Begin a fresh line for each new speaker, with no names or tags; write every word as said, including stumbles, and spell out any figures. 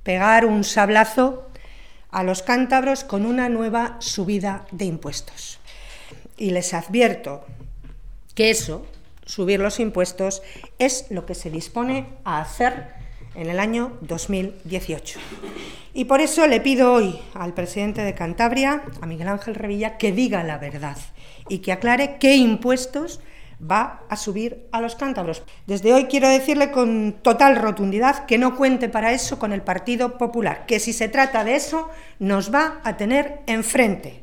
pegar un sablazo a los cántabros con una nueva subida de impuestos. Y les advierto que eso, subir los impuestos, es lo que se dispone a hacer en el año dos mil dieciocho. Y por eso le pido hoy al presidente de Cantabria, a Miguel Ángel Revilla, que diga la verdad y que aclare qué impuestos va a subir a los cántabros. Desde hoy quiero decirle con total rotundidad que no cuente para eso con el Partido Popular, que si se trata de eso nos va a tener enfrente.